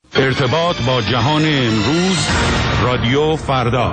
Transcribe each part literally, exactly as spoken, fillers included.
ارتباط با جهان امروز، رادیو فردا.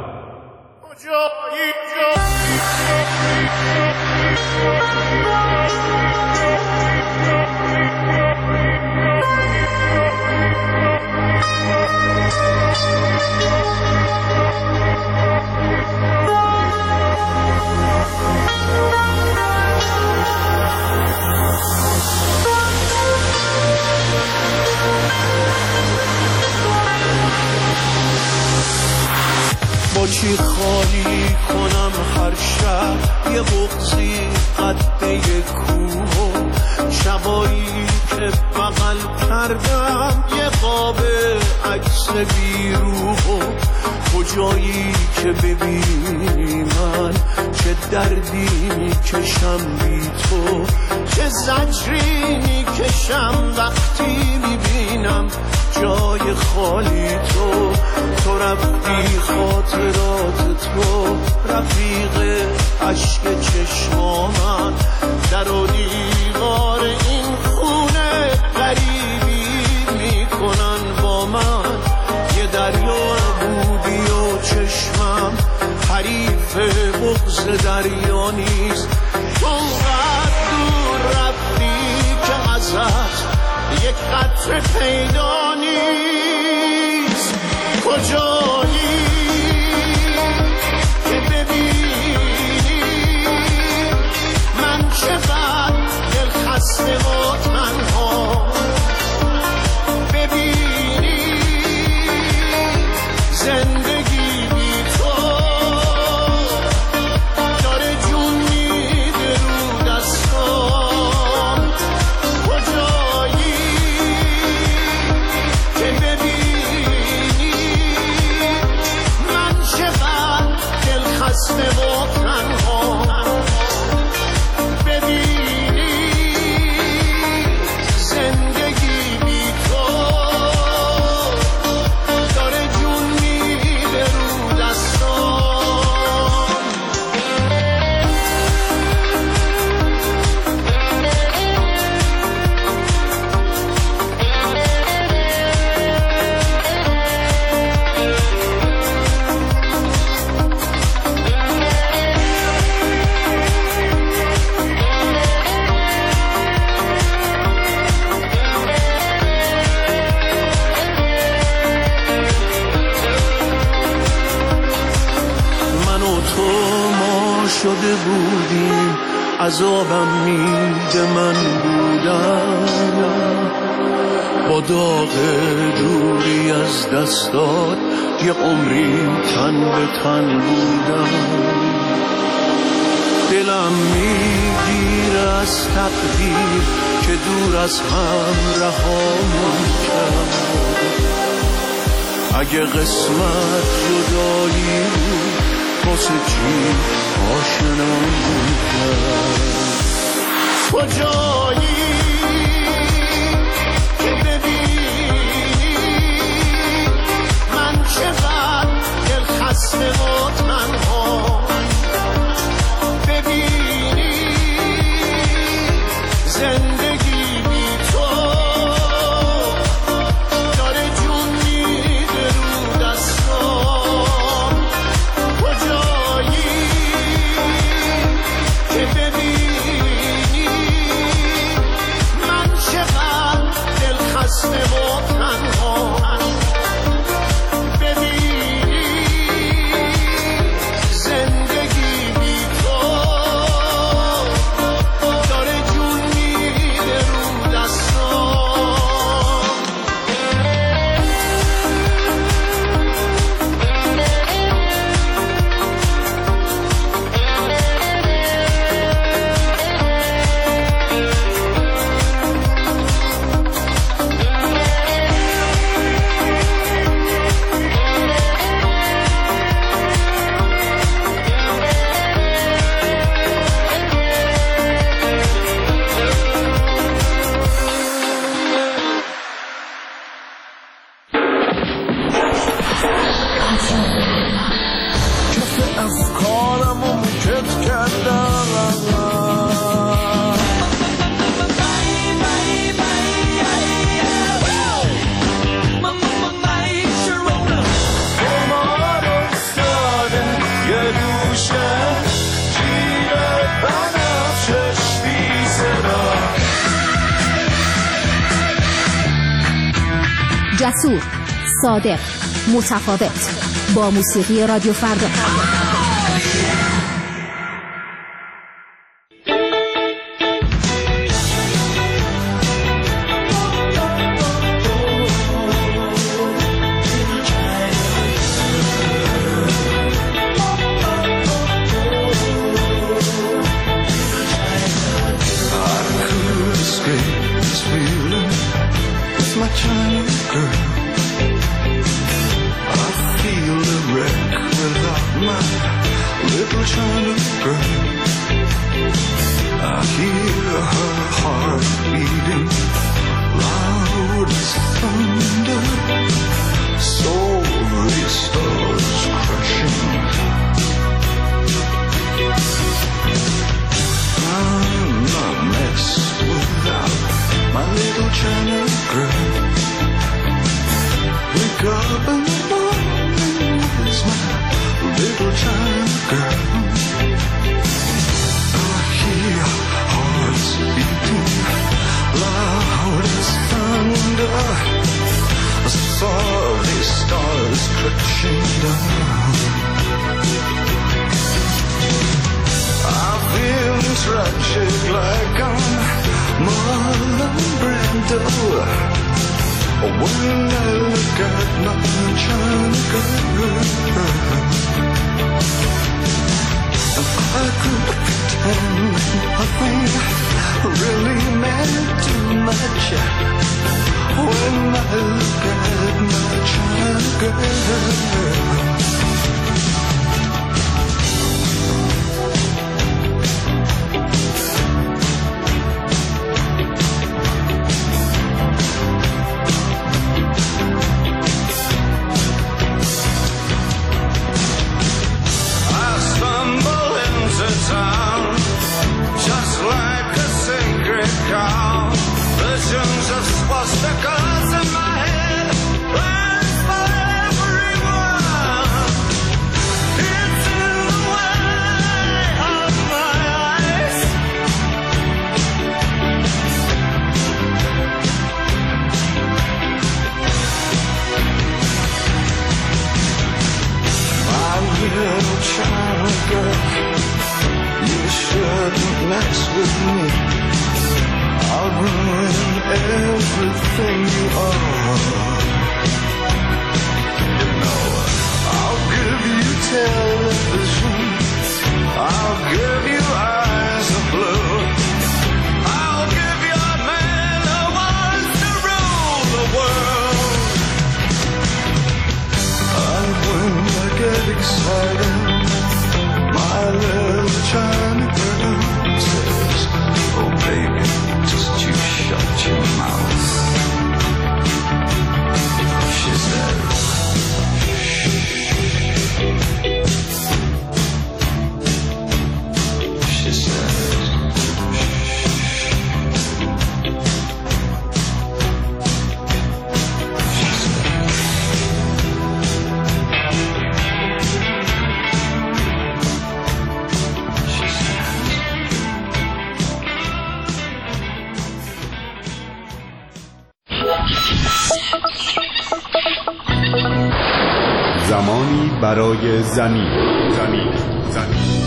با چی خالی کنم هر شب یه بغضی قد یه کوه، شبایی که بغل کردم یه قاب عکس بیروح، کجایی که ببینی من چه دردی میکشم بی تو، چه زجری میکشم وقتی میبینم جای خالی تو. تو رفتی خاطرات تو رفیق عشق چشما من، در و دیوار این خونه غریبی میکنن با من، یه دریا بودی و چشمم حریف بغض دریا نیست. تو قد دور رفتی که ازت یک قطره پیدا نیست. کجایی که ببینی من چقدر دل خسته و تنها، ببینی زندگی بی تو داره جون میده رو دستام. کجایی که ببینی من چقدر دل خسته و تنها، ببینی زندگی بی تو داره جون میده رو دستام. من و تو ما شده بودیم، عذابم میده من بودم، با داغ دوری از دستات یه عمری تن به تن بودم. دلم میگیره از تقدیر که دور از هم رهامون کرد. اگه قسمت جدایی بود واسه چی آشنامون کرد. کجایی که ببینی من چقدر دل خسته و تنها، ببینی زندگی بی تو داره جون میده رو دستام. کجایی که ببینی من چقدر دل خسته و تنها، ببینی زندگی بی تو داره جون میده رو دستام. جسور، صادق، متفاوت، با موسیقی رادیو فردا. زمانی برای زمین زمین زمین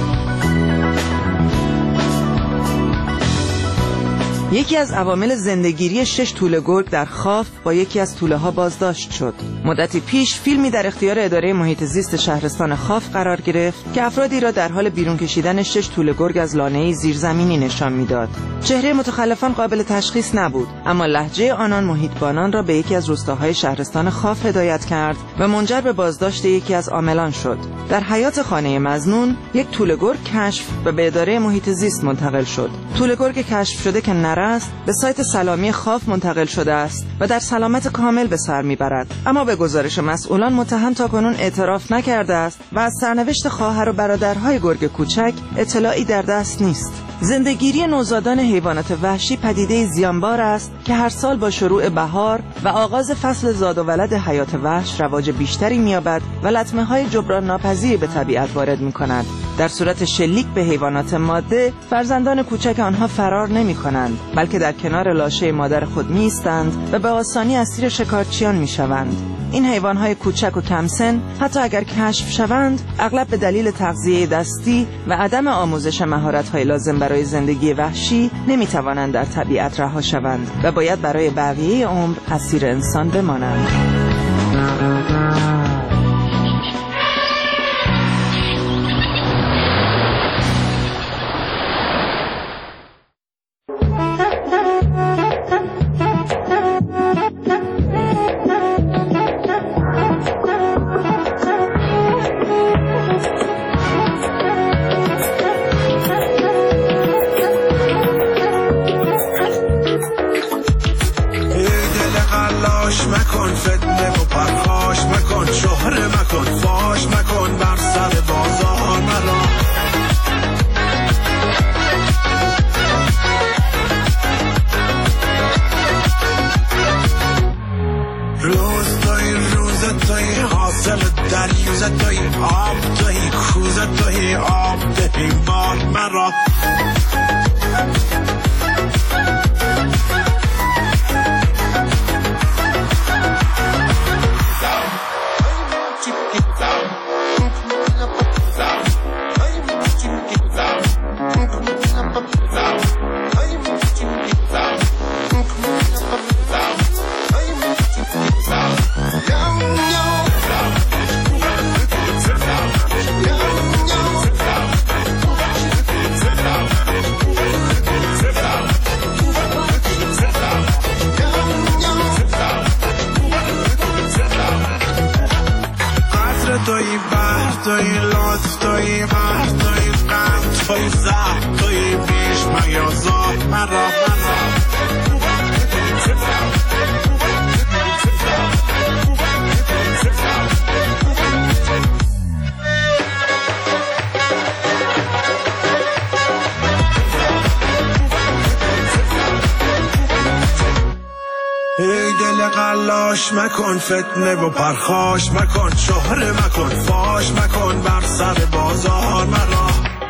یکی از عوامل زندگیری شش توله گرگ در خاف با یکی از توله ها بازداشت شد. مدتی پیش فیلمی در اختیار اداره محیط زیست شهرستان خاف قرار گرفت که افرادی را در حال بیرون کشیدن شش توله گرگ از لانه‌ای زیرزمینی نشان میداد. چهره متخلفان قابل تشخیص نبود، اما لهجه آنان محیطبانان را به یکی از روستاهای شهرستان خاف هدایت کرد و منجر به بازداشت یکی از عاملان شد. در حیاط خانه مظنون یک توله گرگ کشف و به اداره محیط زیست منتقل شد. توله گرگ کشف شده که نره است به سایت سلامی خاف منتقل شده است و در سلامت کامل به سر میبرد، اما به گزارش مسئولان متهم تاکنون اعتراف نکرده است و از سرنوشت خواهر و برادرهای گرگ کوچک اطلاعی در دست نیست. زندگیری نوزادان حیوانات وحشی پدیده زیانبار است که هر سال با شروع بهار و آغاز فصل زاد و ولد حیات وحش رواج بیشتری می‌یابد و لطمه‌های جبران ناپذیری به طبیعت وارد می‌کند. در صورت شلیک به حیوانات ماده، فرزندان کوچک آنها فرار نمی کنند، بلکه در کنار لاشه مادر خود می ایستند و به آسانی اسیر شکارچیان می شوند. این حیوانهای کوچک و کم سن حتی اگر کشف شوند، اغلب به دلیل تغذیه دستی و عدم آموزش مهارت‌های لازم برای زندگی وحشی نمی توانند در طبیعت رها شوند و باید برای بقیه عمر اسیر انسان بمانند. مکن فتنه و پرخاش مکن، شهره مکن، فاش مکن، بر سر بازار مرا. روز توی روز توی حاصل دریوز توی آب توی کوز توی آب دهی مار مرا. توی بحر توی لطف توی مهر توی غم توی زهر توی بیش میازار مرا مرا. ای دل قلاش مکن فتنه و پرخاش مکن، شهره مکن، فاش مکن، بر سر بازار مرا.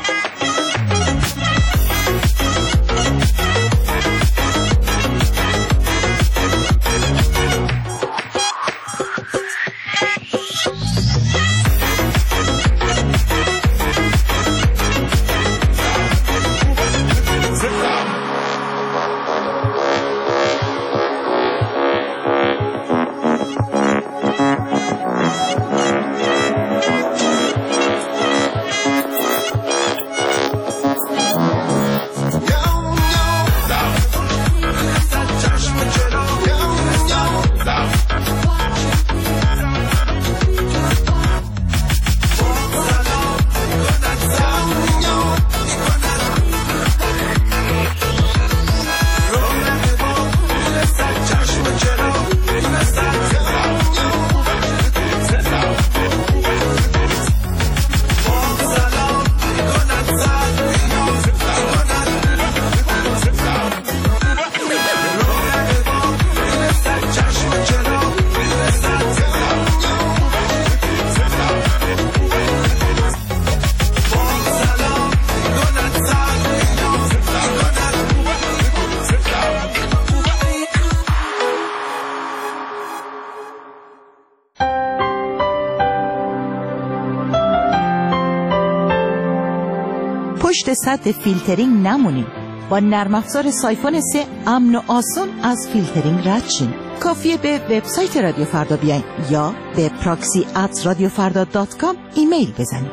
پشت سد فیلترینگ نمونیم. با نرم افزار سایفون سه امن و آسان از فیلترینگ رد شین. کافیه به وبسایت رادیو فردا بیاین یا به پراکسی ات رادیو فردا دات کام ایمیل بزنید.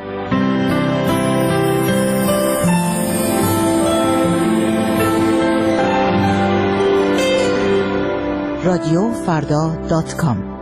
رادیو فردا دات کام.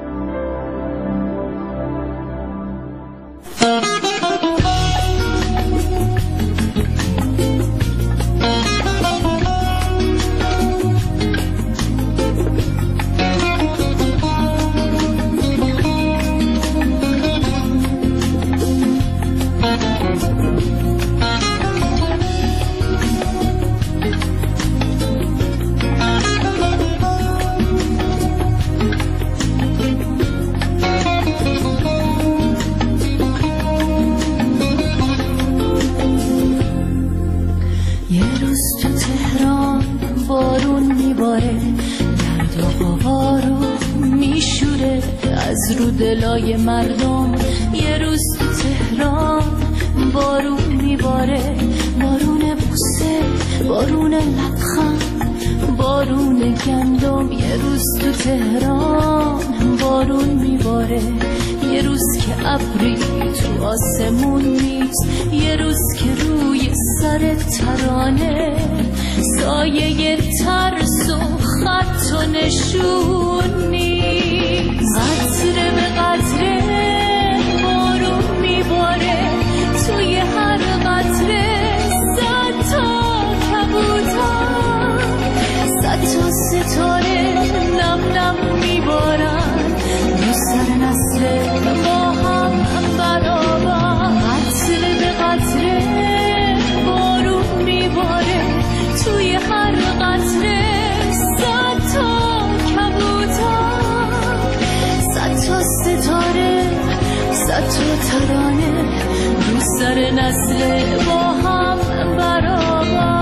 از رو دلای مردم. یه روز تو تهران بارون میباره، بارون بوسه، بارون لبخند، بارون گندم. یه روز تو تهران بارون میباره، یه روز که ابری تو آسمون نیست، یه روز که روی سر ترانه سایه ترس و خط و نشون نیست. قطره به قطره بارون میباره، توی هر قطره صد تا کبوتر، صد تا ستاره نم نم میبارن رو سر نسل با هم برابر. قطره به قطره بارون میباره، توی هر قطره صد تا کبوتر، صد تا ستاره، صد تا ترانه رو سر نسل با هم برابر.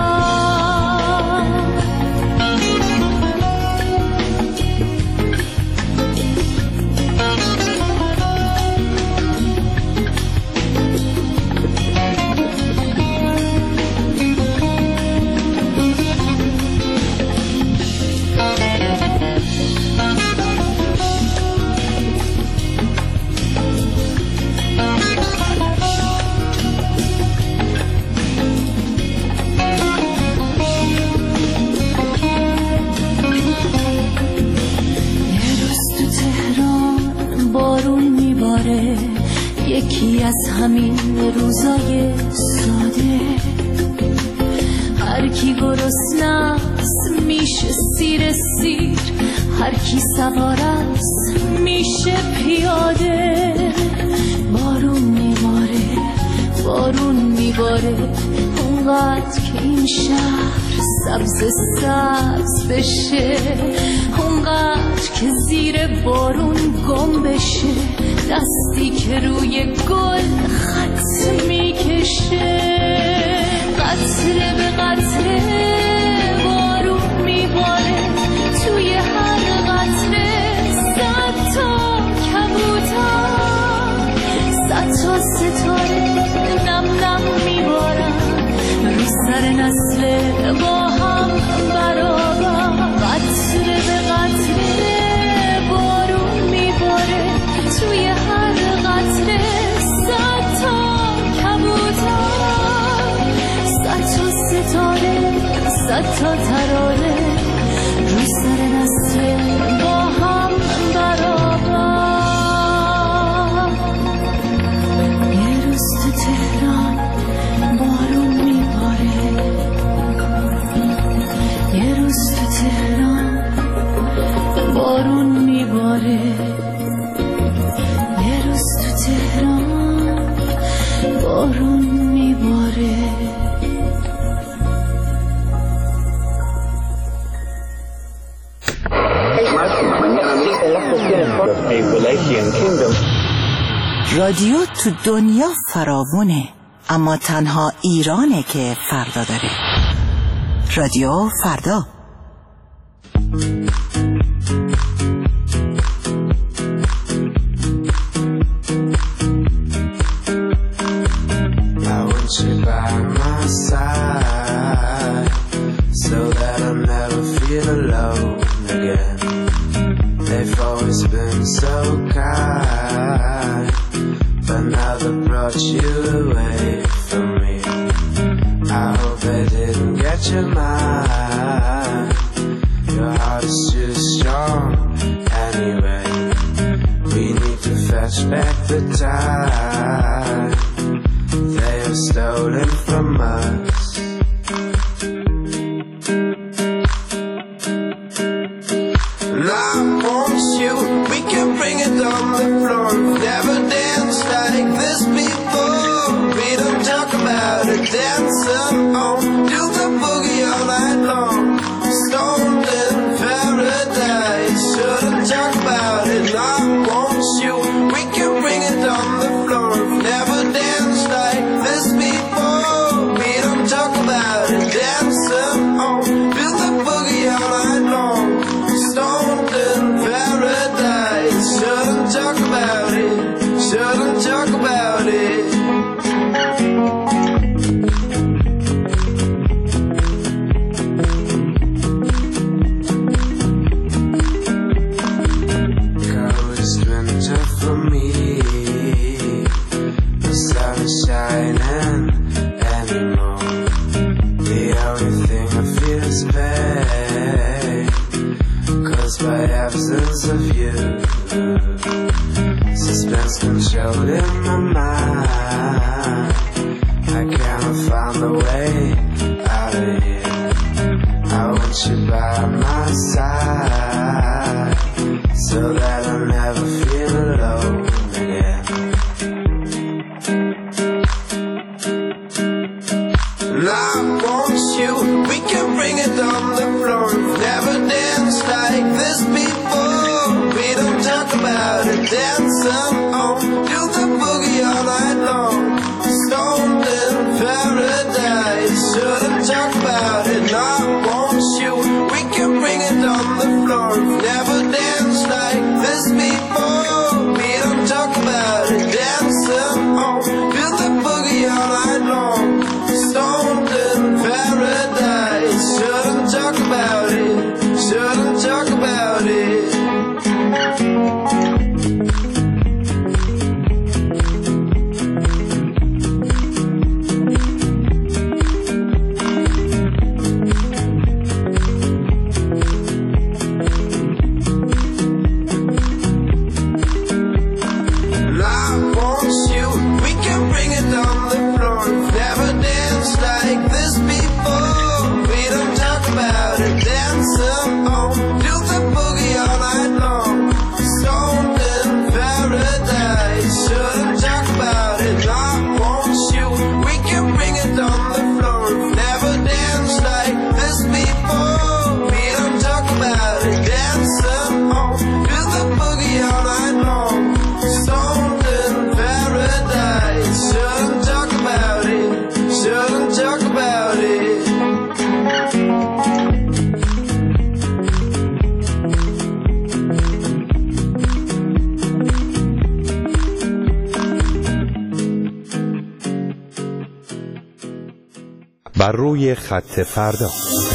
یکی از همین روزای ساده، هر کی گرسنه‌ست میشه سیر سیر، هر کی سوار است میشه پیاده. بارون میباره، بارون میباره، اونقدر که این شهر سبز سبز بشه، اونقدر که زیر بارون گم بشه، دستی که روی گل خط میکشه. قطره به قطره بارون میباره، توی هر قطره صد تا کبوتر، صد تا ستاره نم نم میبارن رو سر نسل با هم برابر. قطره به قطره بارون میباره، توی هر قطره صد تا کبوتر، صد تا ستاره، صد تا ترانه رو سر نسل با هم برابر. یه روز تو تهران بارون میباره، یه روز تو تهران بارون میباره، یه روز تو تهران بارون میباره. رادیو تو دنیا فراوونه، اما تنها ایرانه که فردا داره. رادیو فردا. You away from me. I hope they didn't get your mind. Your heart is too strong anyway. We need to fetch back the time they have stolen from us. And I want you, we can bring it on the floor. Never dance like this before. We don't talk about it, dancing on, do the boogie all night long. Stoned in paradise, shouldn't talk about it. I want you, we can bring it on the floor. Never dance like this before. We don't talk about it, dancing on, do the boogie all night long. Stoned in paradise, shouldn't talk of you. Suspense controlled in my mind. I can't find a way out of here. I want you by my side, so that I never feel alone again. And I want you, we can bring it on the floor. Never danced like this before. We don't talk about it, dancing on, do the boogie all night long. Stoned in paradise, shouldn't talk about it. And I want you, we can bring it on the floor. Never danced like this before. We don't talk about it, dancing on, do the boogie all night long. Stoned in paradise, shouldn't talk about it, shouldn't talk about it. بر روی خط فردا.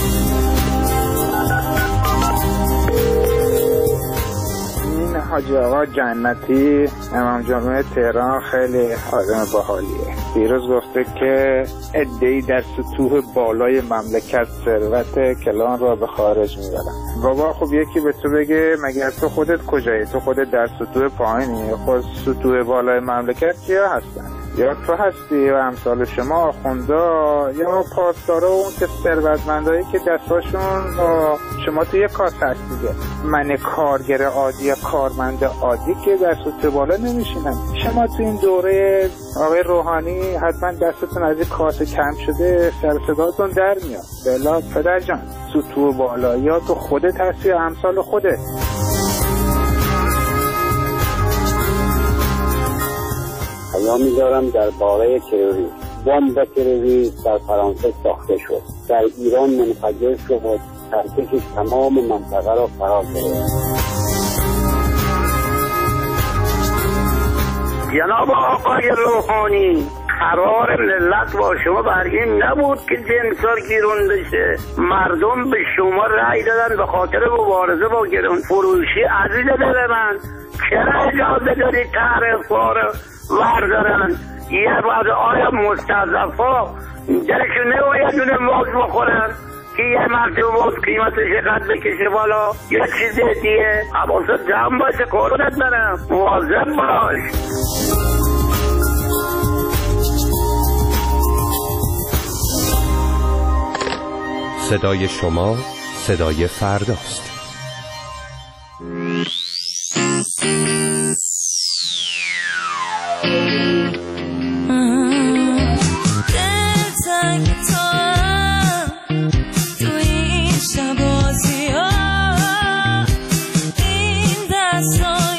این حاجی آقا جنتی امام جمعه تهران خیلی آدم باحالیه. دیروز گفته که عده‌ای در سطوح بالای مملکت ثروت کلان را به خارج میبرن. بابا خب یکی به تو بگه مگر تو خودت کجایی؟ تو خودت در سطوح پایینی؟ خود سطوح بالای مملکت کیا هستن؟ یا تو هستی و امثال شما آخوندا یا پاسدارا و اون که ثروتمندایی که دستاشون با شما توی کاس هست دیگه. من کارگر عادی یا کارمند عادی که در سطوح بالا نمیشینم. شما تو این دوره آقای روحانی حتما دستتون از این کاس کم شده، سر صداتون در میاد. بلا پدر جان، سطوح بالا یا تو خودت هستی یا امثال خودت. یا میذارم در باره تروریسم. بمب تروریسم در فرانسه ساخته شد، در ایران منفجر شد، ترکش تمام منطقه را فرا گرفت. جناب آقای روحانی، قرار ملت با شما برگیم نبود که جنسار گیرون بشه. مردم به شما رأی دادن به خاطر مبارزه با گرون فروشی. عزیز دل من، چرا اجازه داری تعرفا رو وردارن؟ یه بعد آیا مستضعفا دلشون نباید دونه موز بخورن که یه مرتبه موز قیمتش قد بکشه بالا؟ یه چیز دیگه حواست جمع باشه، قربونت برم، مواظب باش. صدای شما صدای فرداست. این دستان